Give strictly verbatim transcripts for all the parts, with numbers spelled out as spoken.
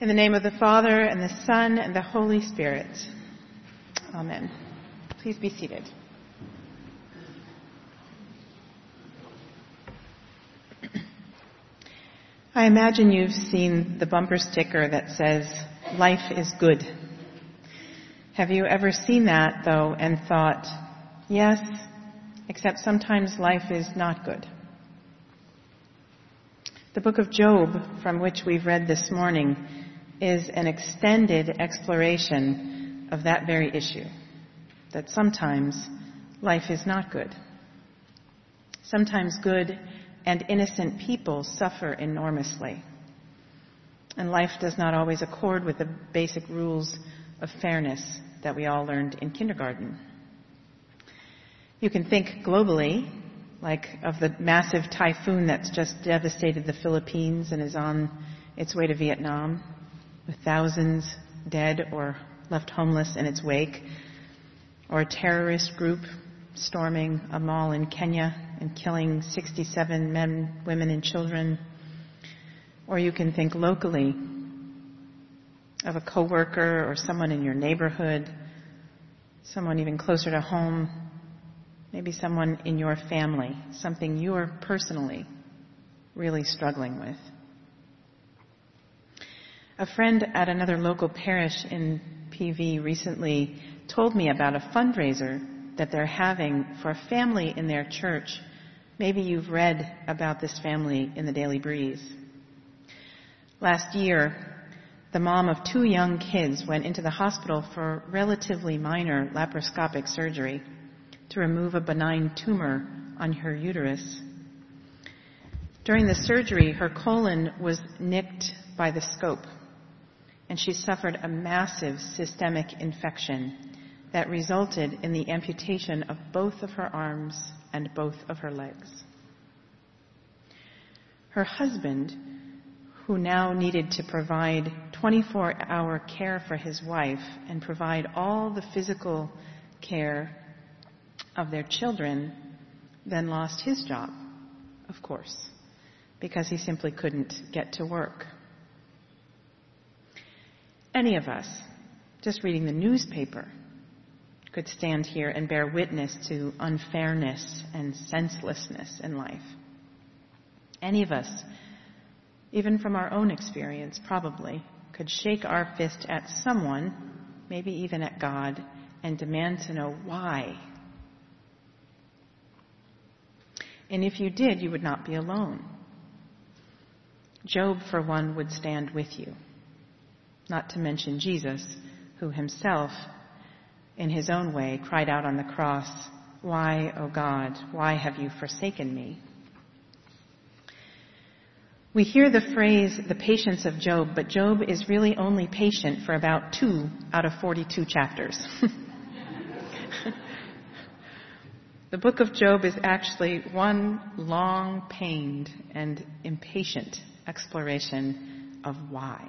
In the name of the Father, and the Son, and the Holy Spirit. Amen. Please be seated. I imagine you've seen the bumper sticker that says, "Life is good." Have you ever seen that, though, and thought, yes, except sometimes life is not good? The book of Job, from which we've read this morning, is an extended exploration of that very issue, that sometimes life is not good. Sometimes good and innocent people suffer enormously, and life does not always accord with the basic rules of fairness that we all learned in kindergarten. You can think globally, like of the massive typhoon that's just devastated the Philippines and is on its way to Vietnam, with thousands dead or left homeless in its wake, or a terrorist group storming a mall in Kenya and killing sixty-seven men, women, and children. Or you can think locally of a coworker or someone in your neighborhood, someone even closer to home, maybe someone in your family, something you're personally really struggling with. A friend at another local parish in P V recently told me about a fundraiser that they're having for a family in their church. Maybe you've read about this family in the Daily Breeze. Last year, the mom of two young kids went into the hospital for relatively minor laparoscopic surgery to remove a benign tumor on her uterus. During the surgery, her colon was nicked by the scope, and she suffered a massive systemic infection that resulted in the amputation of both of her arms and both of her legs. Her husband, who now needed to provide twenty-four hour care for his wife and provide all the physical care of their children, then lost his job, of course, because he simply couldn't get to work. Any of us, just reading the newspaper, could stand here and bear witness to unfairness and senselessness in life. Any of us, even from our own experience, probably, could shake our fist at someone, maybe even at God, and demand to know why. And if you did, you would not be alone. Job, for one, would stand with you. Not to mention Jesus, who himself, in his own way, cried out on the cross, "Why, O God, why have you forsaken me?" We hear the phrase, the patience of Job, but Job is really only patient for about two out of forty-two chapters. The book of Job is actually one long, pained, and impatient exploration of why.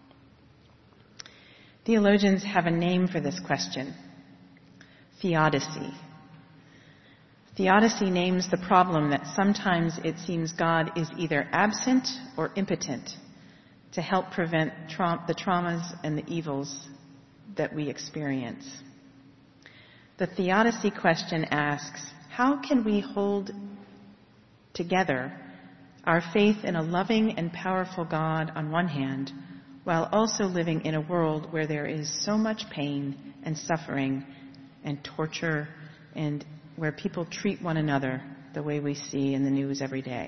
Theologians have a name for this question: theodicy. Theodicy names the problem that sometimes it seems God is either absent or impotent to help prevent tra- the traumas and the evils that we experience. The theodicy question asks, how can we hold together our faith in a loving and powerful God on one hand, while also living in a world where there is so much pain and suffering and torture, and where people treat one another the way we see in the news every day?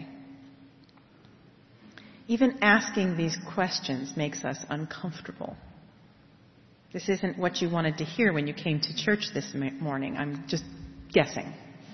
Even asking these questions makes us uncomfortable. This isn't what you wanted to hear when you came to church this morning. I'm just guessing.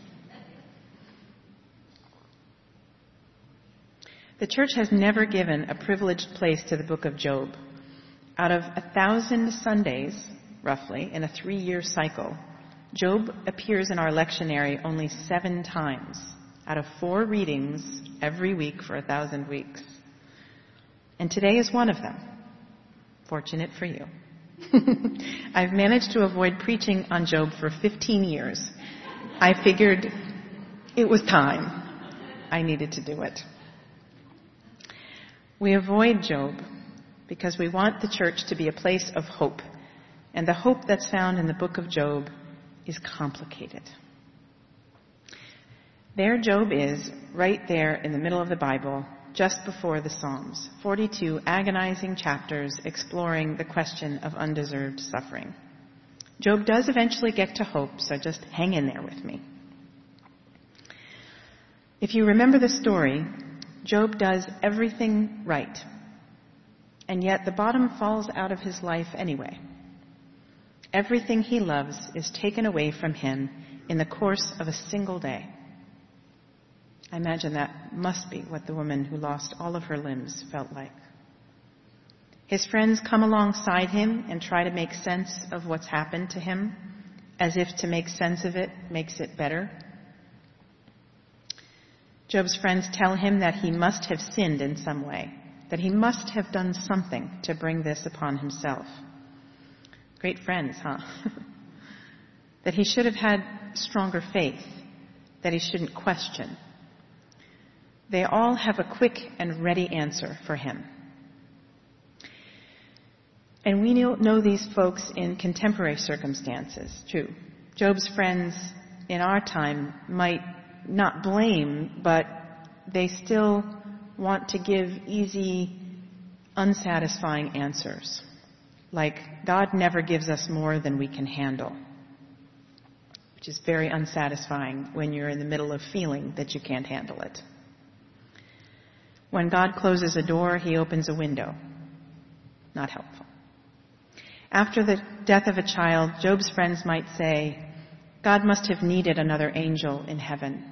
The church has never given a privileged place to the book of Job. Out of a thousand Sundays, roughly, in a three-year cycle, Job appears in our lectionary only seven times, out of four readings every week for a thousand weeks. And today is one of them. Fortunate for you. I've managed to avoid preaching on Job for fifteen years. I figured it was time. I needed to do it. We avoid Job because we want the church to be a place of hope. And the hope that's found in the book of Job is complicated. There Job is, right there in the middle of the Bible, just before the Psalms. forty-two agonizing chapters exploring the question of undeserved suffering. Job does eventually get to hope, so just hang in there with me. If you remember the story, Job does everything right, and yet the bottom falls out of his life anyway. Everything he loves is taken away from him in the course of a single day. I imagine that must be what the woman who lost all of her limbs felt like. His friends come alongside him and try to make sense of what's happened to him, as if to make sense of it makes it better. Job's friends tell him that he must have sinned in some way, that he must have done something to bring this upon himself. Great friends, huh? That he should have had stronger faith, that he shouldn't question. They all have a quick and ready answer for him. And we know these folks in contemporary circumstances, too. Job's friends in our time might not blame, but they still want to give easy, unsatisfying answers. Like, God never gives us more than we can handle, which is very unsatisfying when you're in the middle of feeling that you can't handle it. When God closes a door, he opens a window. Not helpful. After the death of a child, Job's friends might say, God must have needed another angel in heaven.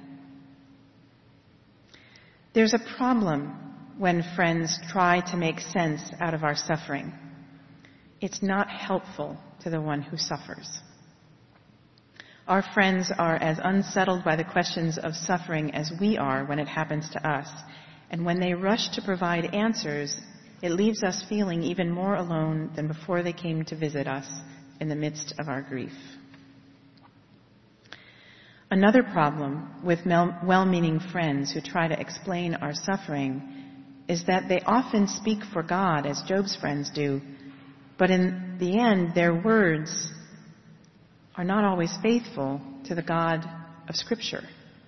There's a problem when friends try to make sense out of our suffering. It's not helpful to the one who suffers. Our friends are as unsettled by the questions of suffering as we are when it happens to us. And when they rush to provide answers, it leaves us feeling even more alone than before they came to visit us in the midst of our grief. Another problem with well-meaning friends who try to explain our suffering is that they often speak for God, as Job's friends do, but in the end, their words are not always faithful to the God of Scripture.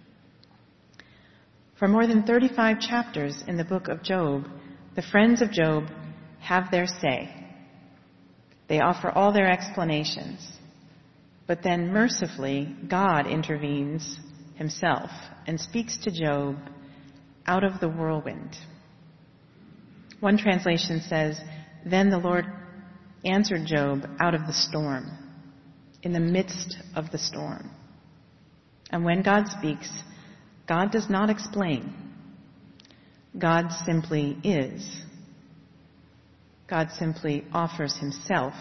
For more than thirty-five chapters in the book of Job, the friends of Job have their say. They offer all their explanations. But then mercifully, God intervenes himself and speaks to Job out of the whirlwind. One translation says, "Then the Lord answered Job out of the storm, in the midst of the storm." And when God speaks, God does not explain. God simply is. God simply offers himself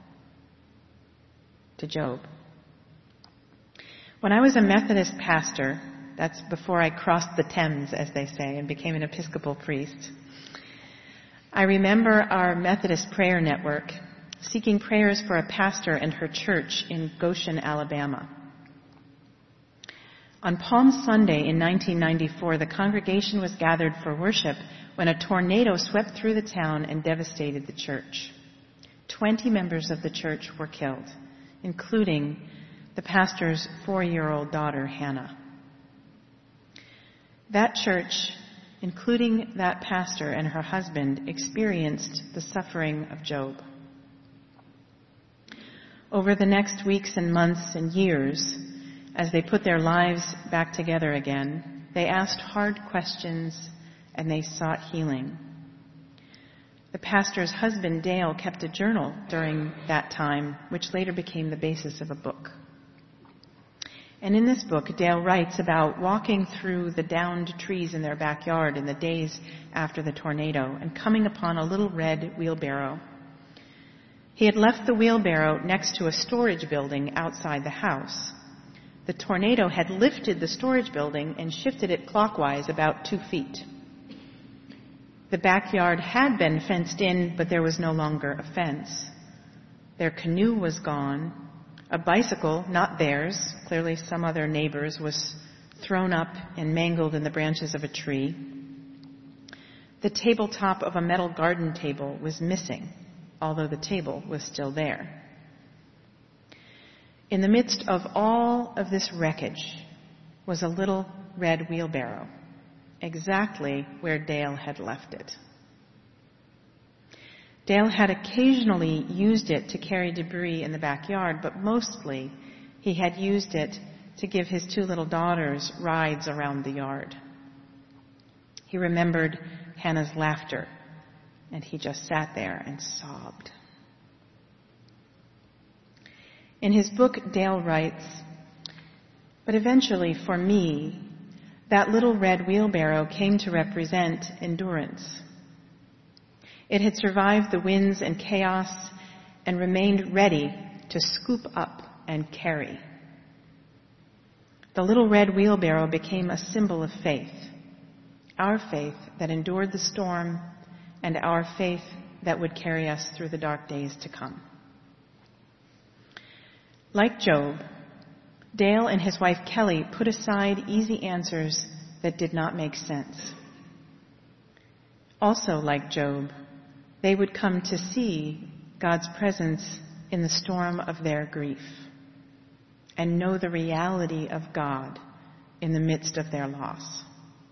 to Job. When I was a Methodist pastor, that's before I crossed the Thames, as they say, and became an Episcopal priest, I remember our Methodist prayer network seeking prayers for a pastor and her church in Goshen, Alabama. On Palm Sunday in nineteen ninety-four, the congregation was gathered for worship when a tornado swept through the town and devastated the church. Twenty members of the church were killed, including the pastor's four-year-old daughter, Hannah. That church, including that pastor and her husband, experienced the suffering of Job. Over the next weeks and months and years, as they put their lives back together again, they asked hard questions and they sought healing. The pastor's husband, Dale, kept a journal during that time, which later became the basis of a book. And in this book, Dale writes about walking through the downed trees in their backyard in the days after the tornado and coming upon a little red wheelbarrow. He had left the wheelbarrow next to a storage building outside the house. The tornado had lifted the storage building and shifted it clockwise about two feet. The backyard had been fenced in, but there was no longer a fence. Their canoe was gone. A bicycle, not theirs, clearly some other neighbor's, was thrown up and mangled in the branches of a tree. The tabletop of a metal garden table was missing, although the table was still there. In the midst of all of this wreckage was a little red wheelbarrow, exactly where Dale had left it. Dale had occasionally used it to carry debris in the backyard, but mostly he had used it to give his two little daughters rides around the yard. He remembered Hannah's laughter, and he just sat there and sobbed. In his book, Dale writes, "But eventually, for me, that little red wheelbarrow came to represent endurance. It had survived the winds and chaos and remained ready to scoop up and carry. The little red wheelbarrow became a symbol of faith, our faith that endured the storm and our faith that would carry us through the dark days to come." Like Job, Dale and his wife Kelly put aside easy answers that did not make sense. Also, like Job, they would come to see God's presence in the storm of their grief and know the reality of God in the midst of their loss.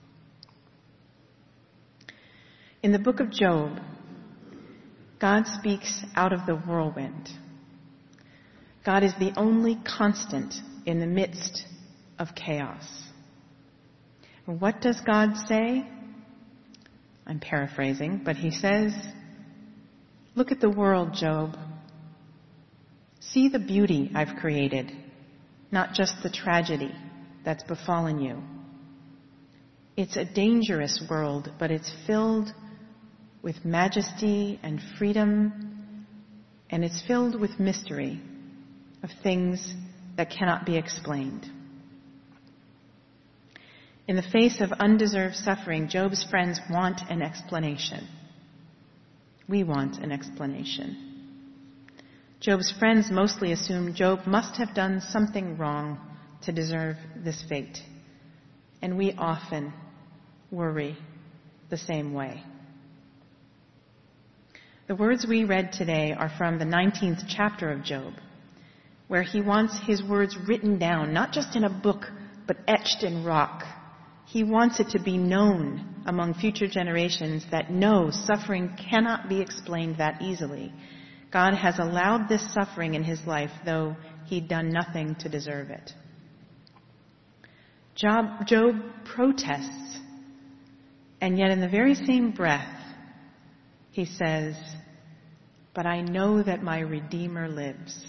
In the book of Job, God speaks out of the whirlwind. God is the only constant in the midst of chaos. What does God say? I'm paraphrasing, but he says, "Look at the world, Job. See the beauty I've created, not just the tragedy that's befallen you. It's a dangerous world, but it's filled with majesty and freedom, and it's filled with mystery of things that cannot be explained." In the face of undeserved suffering, Job's friends want an explanation. We want an explanation. Job's friends mostly assume Job must have done something wrong to deserve this fate. And we often worry the same way. The words we read today are from the nineteenth chapter of Job, where he wants his words written down, not just in a book, but etched in rock. He wants it to be known among future generations that no, suffering cannot be explained that easily. God has allowed this suffering in his life, though he'd done nothing to deserve it. Job, Job protests, and yet in the very same breath, he says, "But I know that my Redeemer lives."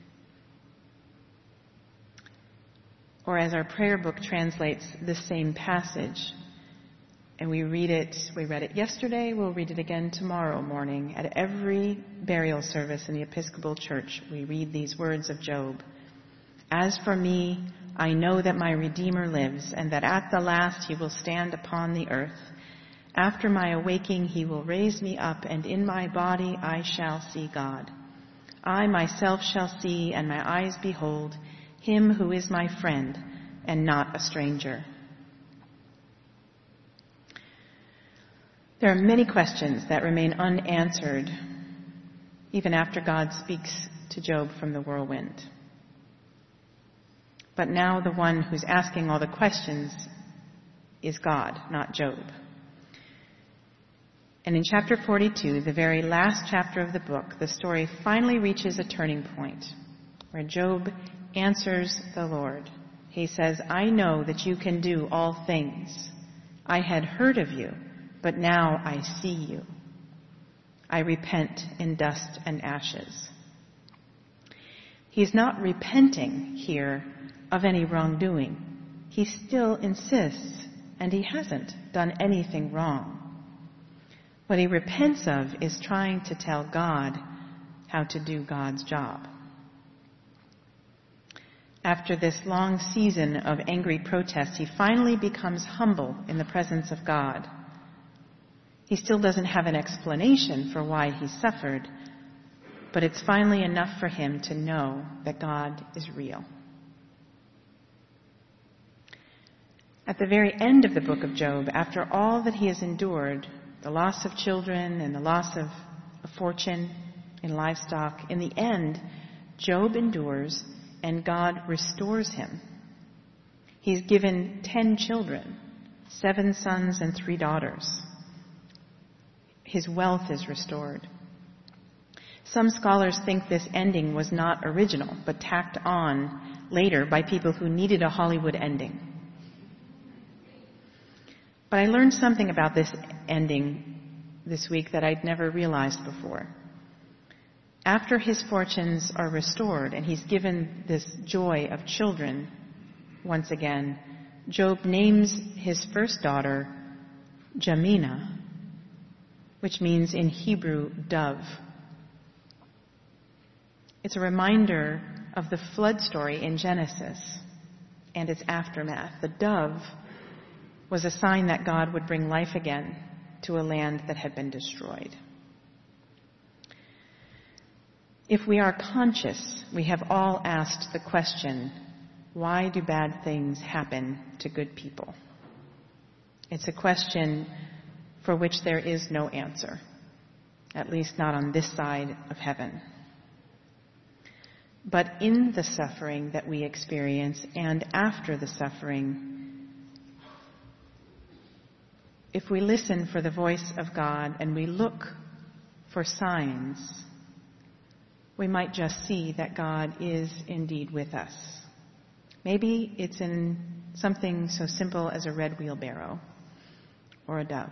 Or as our prayer book translates this same passage, and we read it, we read it yesterday, we'll read it again tomorrow morning. At every burial service in the Episcopal Church, we read these words of Job. "As for me, I know that my Redeemer lives, and that at the last he will stand upon the earth. After my awaking, he will raise me up, and in my body I shall see God. I myself shall see, and my eyes behold, him who is my friend and not a stranger." There are many questions that remain unanswered even after God speaks to Job from the whirlwind. But now the one who's asking all the questions is God, not Job. And in chapter forty-two, the very last chapter of the book, the story finally reaches a turning point where Job answers the Lord. He says, "I know that you can do all things. I had heard of you, but now I see you. I repent in dust and ashes." He's not repenting here of any wrongdoing. He still insists, and he hasn't done anything wrong. What he repents of is trying to tell God how to do God's job. After this long season of angry protest, he finally becomes humble in the presence of God. He still doesn't have an explanation for why he suffered, but it's finally enough for him to know that God is real. At the very end of the book of Job, after all that he has endured, the loss of children and the loss of a fortune in livestock, in the end, Job endures and God restores him. He's given ten children, seven sons and three daughters. His wealth is restored. Some scholars think this ending was not original, but tacked on later by people who needed a Hollywood ending. But I learned something about this ending this week that I'd never realized before. After his fortunes are restored and he's given this joy of children once again, Job names his first daughter Jamina, which means in Hebrew, dove. It's a reminder of the flood story in Genesis and its aftermath. The dove was a sign that God would bring life again to a land that had been destroyed. If we are conscious, we have all asked the question, why do bad things happen to good people? It's a question for which there is no answer, at least not on this side of heaven. But in the suffering that we experience and after the suffering, if we listen for the voice of God and we look for signs, we might just see that God is indeed with us. Maybe it's in something so simple as a red wheelbarrow or a dove.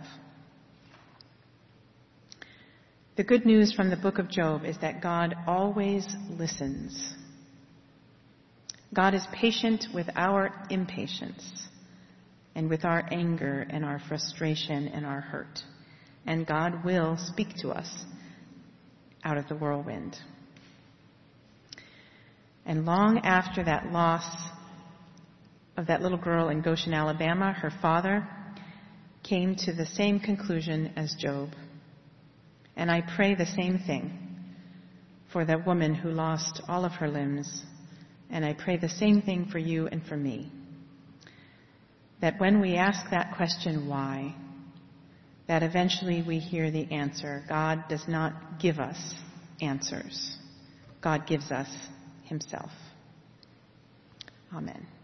The good news from the book of Job is that God always listens. God is patient with our impatience and with our anger and our frustration and our hurt. And God will speak to us out of the whirlwind. And long after that loss of that little girl in Goshen, Alabama, her father came to the same conclusion as Job. And I pray the same thing for that woman who lost all of her limbs. And I pray the same thing for you and for me. That when we ask that question, why, that eventually we hear the answer. God does not give us answers. God gives us Himself. Amen.